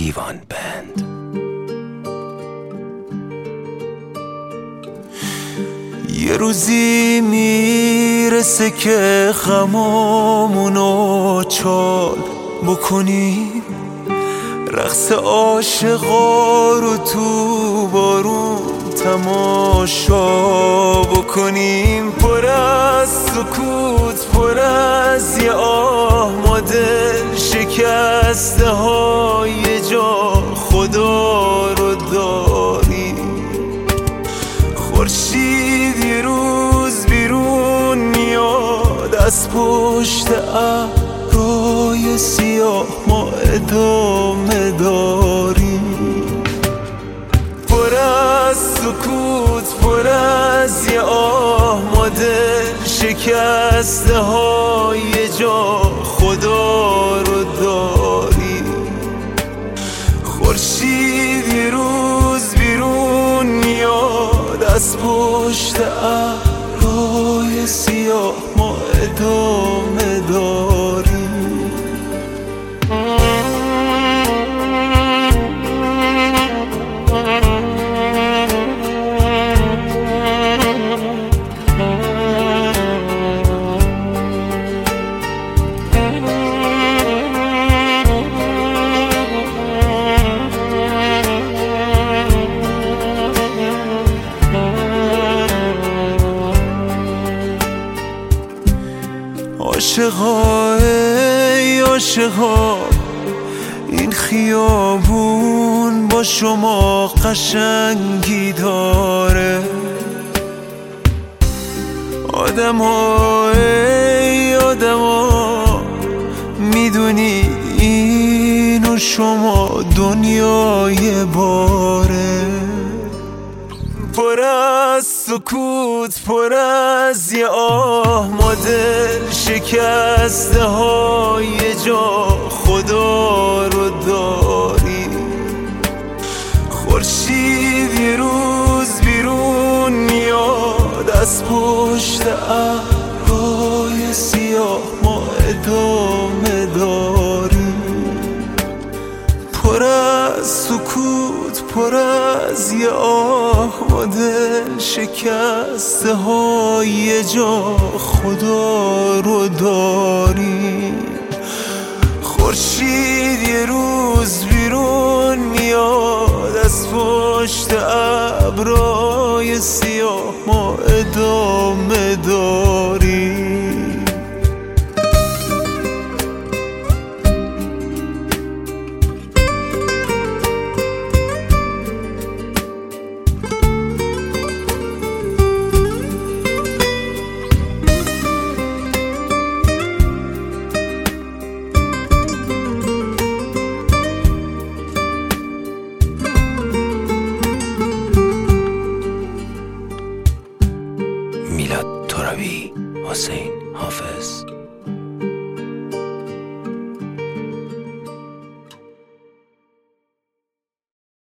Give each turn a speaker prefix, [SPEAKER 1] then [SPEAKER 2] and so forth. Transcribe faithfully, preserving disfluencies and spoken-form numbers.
[SPEAKER 1] دیوان بند.
[SPEAKER 2] یه روزی میرسه که غمامونو چال بکنیم، رقص عاشقا رو تو بارون تماشا بکنیم. پر از سکوت، پر از یه آه، ما دل شکسته های جا خدا رو داریم. خورشید یه روز بیرون میاد از پشت ابرای سیاه، ما ادامه داریم. پر از سکوت، پر از یه آه، ما دل شکسته های جا خدا رو داریم. خورشید یه روز بیرون میاد از پشت ابرای سیاه، ما ادامه داریم. عاشقا ای عاشقا، این خیابون با شما قشنگی داره. آدما ای آدما، میدونید این و شما دنیای باره. پر از سکوت، پر از یه آه، ما دل شکسته های جا خدا رو داریم. خورشید یه روز بیرون میاد از پشت ابرای سیاه، ما ادامه داریم. پر از سکوت، پر از یه آه، ما دل شکسته های جا خدا رو داریم. خورشید یه روز بیرون میاد از پشت ابرای سیاه، ما ادامه داریم.
[SPEAKER 1] میلاد ترابی، حسین حافظ.